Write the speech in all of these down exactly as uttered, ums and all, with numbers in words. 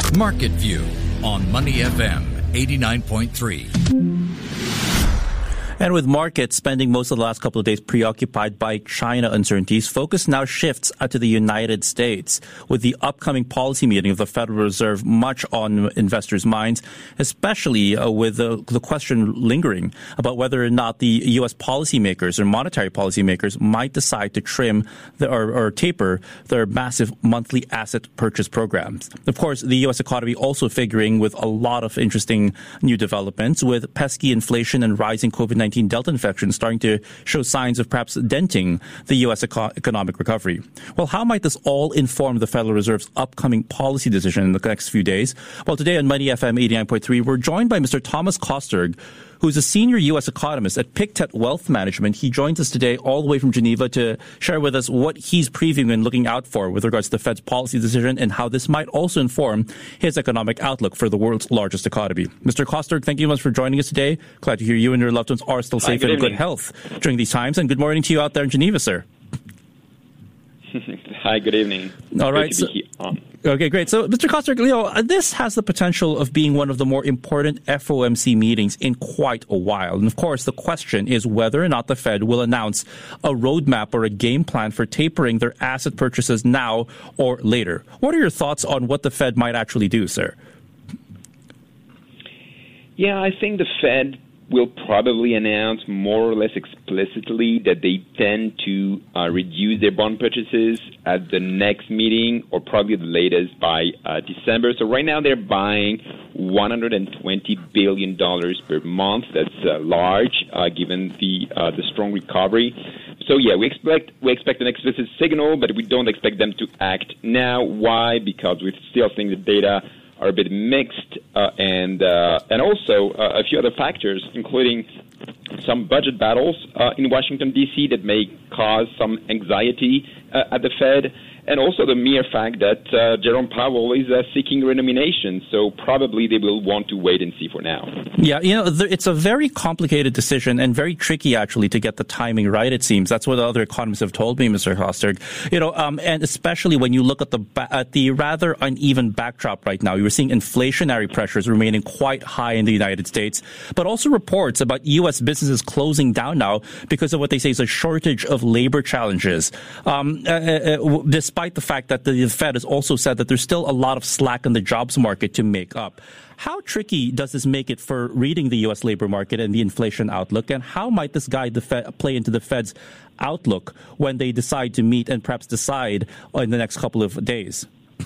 Market View on Money F M eighty-nine point three. And with markets spending most of the last couple of days preoccupied by China uncertainties, focus now shifts to the United States with the upcoming policy meeting of the Federal Reserve much on investors' minds, especially uh, with the, the question lingering about whether or not the U S policymakers or monetary policymakers might decide to trim the, or, or taper their massive monthly asset purchase programs. Of course, the U S economy also figuring with a lot of interesting new developments with pesky inflation and rising COVID nineteen Delta infections starting to show signs of perhaps denting the U S eco- economic recovery. Well, how might this all inform the Federal Reserve's upcoming policy decision in the next few days? Well, today on Money F M eighty-nine point three, we're joined by Mister Thomas Kosterg, who's a senior U S economist at Pictet Wealth Management. He joins us today all the way from Geneva to share with us what he's previewing and looking out for with regards to the Fed's policy decision and how this might also inform his economic outlook for the world's largest economy. Mister Kosterg, thank you so much for joining us today. Glad to hear you and your loved ones are still safe and in good health during these times. And good morning to you out there in Geneva, sir. Hi, good evening. All right. So, okay, great. So, Mister Kosterg, you know, this has the potential of being one of the more important F O M C meetings in quite a while. And of course, the question is whether or not the Fed will announce a roadmap or a game plan for tapering their asset purchases now or later. What are your thoughts on what the Fed might actually do, sir? Yeah, I think the Fed will probably announce more or less explicitly that they tend to uh, reduce their bond purchases at the next meeting or probably the latest by uh, December. So right now they're buying one hundred twenty billion dollars per month. That's uh, large uh, given the uh, the strong recovery. So yeah, we expect we expect an explicit signal, but we don't expect them to act now. Why? Because we still think the data are a bit mixed, uh, and uh, and also uh, a few other factors, including some budget battles uh, in Washington, D C that may cause some anxiety uh, at the Fed, and also the mere fact that uh, Jerome Powell is uh, seeking renomination. So probably they will want to wait and see for now. Yeah, you know, it's a very complicated decision and very tricky, actually, to get the timing right, it seems. That's what the other economists have told me, Mister Kosterg. You know, um, and especially when you look at the at the rather uneven backdrop right now. You were seeing inflationary pressures remaining quite high in the United States, but also reports about U S businesses closing down now because of what they say is a shortage of labor challenges. Um, uh, uh, despite the fact that the Fed has also said that there's still a lot of slack in the jobs market to make up. How tricky does this make it for reading the U S labor market and the inflation outlook? And how might this guide the Fed, play into the Fed's outlook when they decide to meet and perhaps decide in the next couple of days?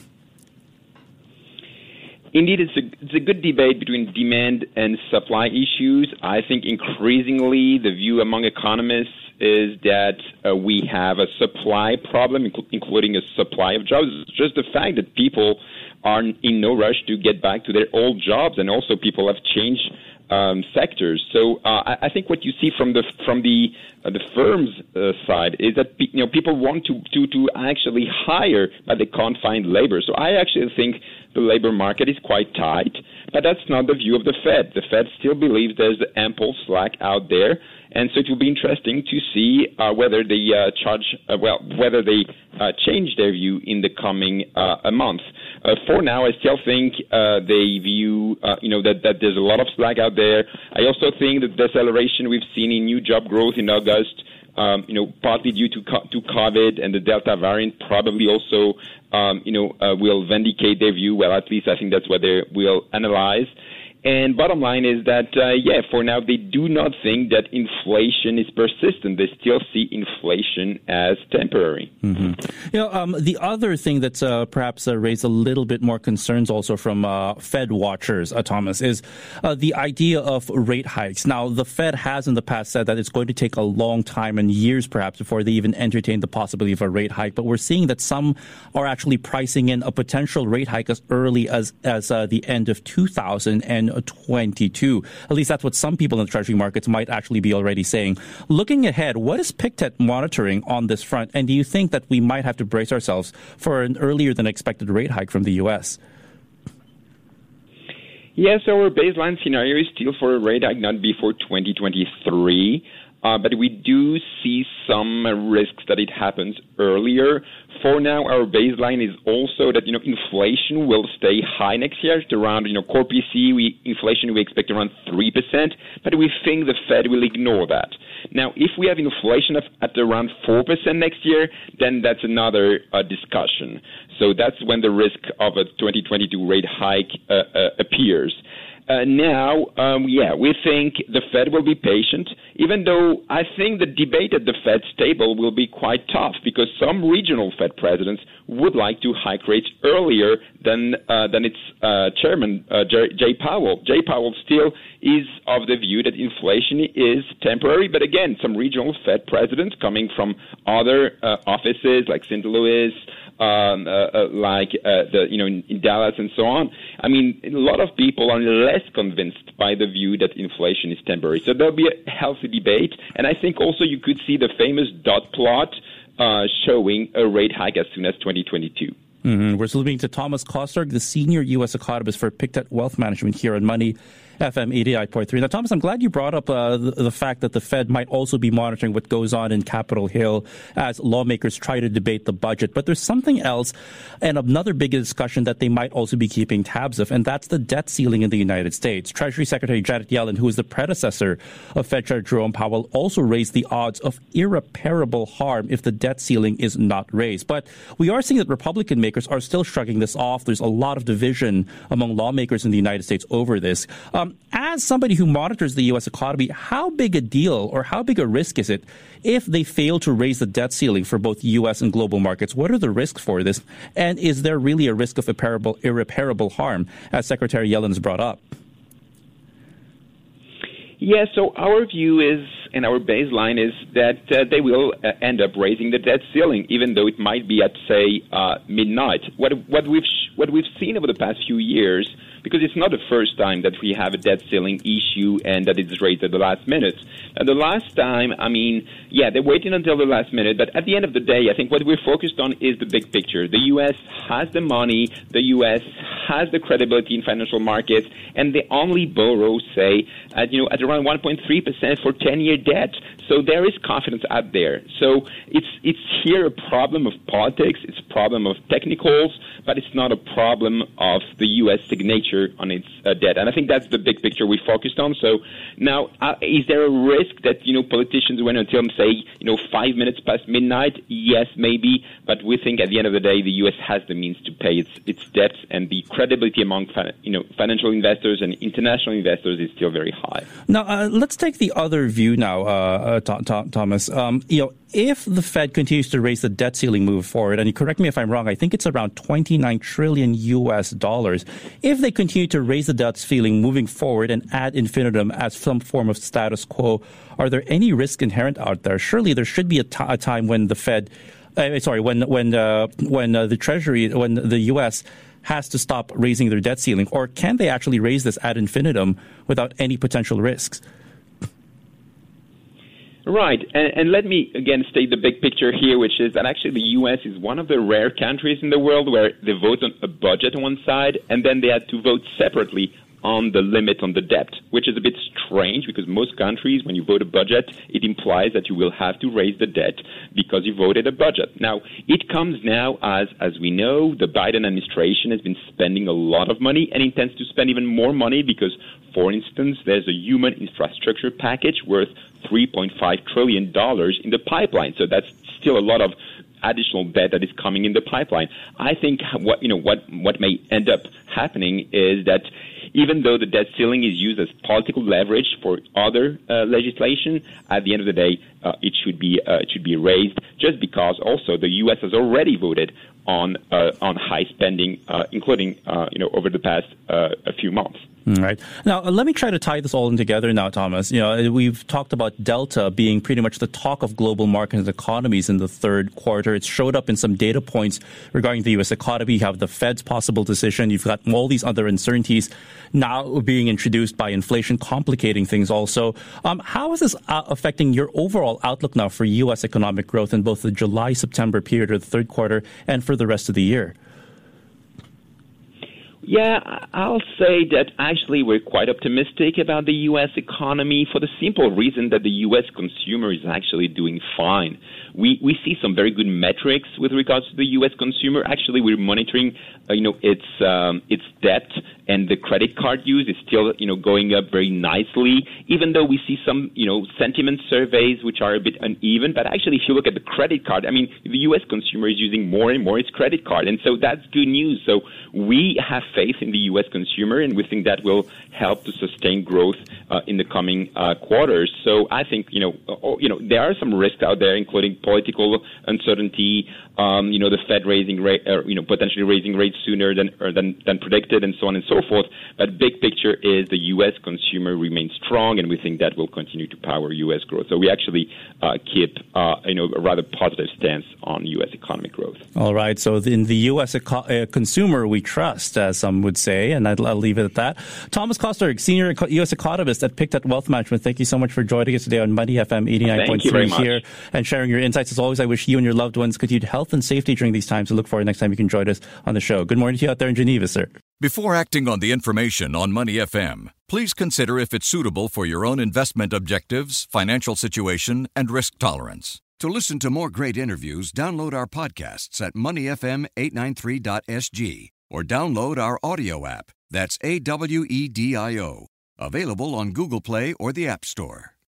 Indeed, it's a, it's a good debate between demand and supply issues. I think increasingly the view among economists is that uh, we have a supply problem, inc- including a supply of jobs. It's just the fact that people are in no rush to get back to their old jobs, and also people have changed um, sectors. So uh, I, I think what you see from the from the uh, the firm's uh, side is that you know people want to, to to actually hire, but they can't find labor. So I actually think the labor market is quite tight, but that's not the view of the Fed. The Fed still believes there's ample slack out there, and so it will be interesting to see uh, whether they uh, charge, uh, well, whether they uh, change their view in the coming uh, a month. Uh, for now, I still think uh, they view, uh, you know, that, that there's a lot of slack out there. I also think that the deceleration we've seen in new job growth in August, Um, you know, partly due to co- to COVID and the Delta variant, probably also, um, you know, uh, will vindicate their view. Well, at least I think that's what they will analyze. And bottom line is that, uh, yeah, for now, they do not think that inflation is persistent. They still see inflation as temporary. Mm-hmm. You know, um, the other thing that's uh, perhaps uh, raised a little bit more concerns also from uh, Fed watchers, uh, Thomas, is uh, the idea of rate hikes. Now, the Fed has in the past said that it's going to take a long time and years perhaps before they even entertain the possibility of a rate hike. But we're seeing that some are actually pricing in a potential rate hike as early as, as uh, the end of two thousand twenty-two. At least that's what some people in the treasury markets might actually be already saying. Looking ahead, what is Pictet monitoring on this front? And do you think that we might have to brace ourselves for an earlier than expected rate hike from the U S? Yes, our baseline scenario is still for a rate hike not before twenty twenty-three. Uh, but we do see some uh, risks that it happens earlier. For now, our baseline is also that, you know, inflation will stay high next year. It's around, you know, core P C E, we, inflation we expect around three percent, but we think the Fed will ignore that. Now, if we have inflation of, at around four percent next year, then that's another uh, discussion. So that's when the risk of a twenty twenty-two rate hike uh, uh, appears. Uh, now, um, yeah, we think the Fed will be patient, even though I think the debate at the Fed's table will be quite tough because some regional Fed presidents would like to hike rates earlier than uh, than its uh, chairman, uh, Jay Powell. Jay Powell still is of the view that inflation is temporary, but again, some regional Fed presidents coming from other uh, offices like Saint Louis, Um, uh, uh, like uh, the you know in, in Dallas and so on. I mean, a lot of people are less convinced by the view that inflation is temporary. So there'll be a healthy debate, and I think also you could see the famous dot plot uh, showing a rate hike as soon as twenty twenty-two. Mm-hmm. We're speaking to Thomas Kostorg, the senior U S economist for Pictet Wealth Management here on Money F M eighty-nine point three. Now, Thomas, I'm glad you brought up uh, the, the fact that the Fed might also be monitoring what goes on in Capitol Hill as lawmakers try to debate the budget. But there's something else and another big discussion that they might also be keeping tabs of, and that's the debt ceiling in the United States. Treasury Secretary Janet Yellen, who is the predecessor of Fed Chair Jerome Powell, also raised the odds of irreparable harm if the debt ceiling is not raised. But we are seeing that Republican makers are still shrugging this off. There's a lot of division among lawmakers in the United States over this. Um, As somebody who monitors the U S economy, how big a deal or how big a risk is it if they fail to raise the debt ceiling for both U S and global markets? What are the risks for this? And is there really a risk of irreparable, irreparable harm, as Secretary Yellen has brought up? Yeah, so our view is, and our baseline is that uh, they will uh, end up raising the debt ceiling, even though it might be at, say, uh, midnight. What, what, we've sh- what we've seen over the past few years, because it's not the first time that we have a debt ceiling issue and that it's raised at the last minute. And the last time, I mean, yeah, they're waiting until the last minute, but at the end of the day, I think what we're focused on is the big picture. The U S has the money, the U S has the credibility in financial markets, and they only borrow, say, at, you know, at around one point three percent for ten-year debt. So there is confidence out there. So it's it's here a problem of politics, it's a problem of technicals, but it's not a problem of the U S signature on its uh, debt. And I think that's the big picture we focused on. So now, uh, is there a risk that, you know, politicians went until, say, you know, five minutes past midnight? Yes, maybe. But we think at the end of the day, the U S has the means to pay its its debts, and the credibility among, you know, financial investors and international investors is still very high. Now, uh, let's take the other view now, uh, uh, Thomas. Um, you know, if the Fed continues to raise the debt ceiling moving forward, and you correct me if I'm wrong, I think it's around twenty-nine trillion U S dollars. If they continue to raise the debt ceiling moving forward and ad infinitum as some form of status quo, are there any risks inherent out there? Surely there should be a, t- a time when the Fed, uh, sorry, when when uh, when uh, the Treasury, when the U S has to stop raising their debt ceiling, or can they actually raise this ad infinitum without any potential risks? Right. And, and let me, again, state the big picture here, which is that actually the U S is one of the rare countries in the world where they vote on a budget on one side, and then they had to vote separately on the limit on the debt, which is a bit strange because most countries, when you vote a budget, it implies that you will have to raise the debt because you voted a budget. Now, it comes now as, as we know, the Biden administration has been spending a lot of money and intends to spend even more money because, for instance, there's a human infrastructure package worth three point five trillion dollars in the pipeline. So that's still a lot of additional debt that is coming in the pipeline. I think what you know what what may end up happening is that even though the debt ceiling is used as political leverage for other uh, legislation, at the end of the day, uh, it should be uh, it should be raised just because also the U S has already voted on uh, on high spending, uh, including uh, you know over the past uh, a few months. Right. Now, let me try to tie this all in together now, Thomas. You know, we've talked about Delta being pretty much the talk of global markets and economies in the third quarter. It showed up in some data points regarding the U S economy. You have the Fed's possible decision. You've got all these other uncertainties now being introduced by inflation, complicating things also. Um, how is this uh, affecting your overall outlook now for U S economic growth in both the July-September period or the third quarter and for the rest of the year? Yeah, I'll say that actually we're quite optimistic about the U S economy for the simple reason that the U S consumer is actually doing fine. We we see some very good metrics with regards to the U S consumer. Actually, we're monitoring, uh, you know, its um, its debt, and the credit card use is still, you know, going up very nicely. Even though we see some, you know, sentiment surveys which are a bit uneven, but actually, if you look at the credit card, I mean, the U S consumer is using more and more its credit card, and so that's good news. So we have faith in the U S consumer, and we think that will help to sustain growth uh, in the coming uh, quarters. So I think, you know, oh, you know, there are some risks out there, including political uncertainty, um, you know, the Fed raising rate, uh, you know, potentially raising rates sooner than, or than than predicted, and so on and so forth. But big picture is the U S consumer remains strong, and we think that will continue to power U S growth. So we actually uh, keep, uh, you know, a rather positive stance on U S economic growth. All right. So in the U S eco- uh, consumer, we trust, as some would say, and I'll, I'll leave it at that. Thomas Kosterg, senior U S economist at Pictet Wealth Management. Thank you so much for joining us today on Money F M eighty-nine point three here and sharing your insights. As always, I wish you and your loved ones continued health and safety during these times. I look forward next time you can join us on the show. Good morning to you out there in Geneva, sir. Before acting on the information on Money F M, please consider if it's suitable for your own investment objectives, financial situation, and risk tolerance. To listen to more great interviews, download our podcasts at money f m eight nine three dot s g or download our audio app. That's A W E D I O. Available on Google Play or the App Store.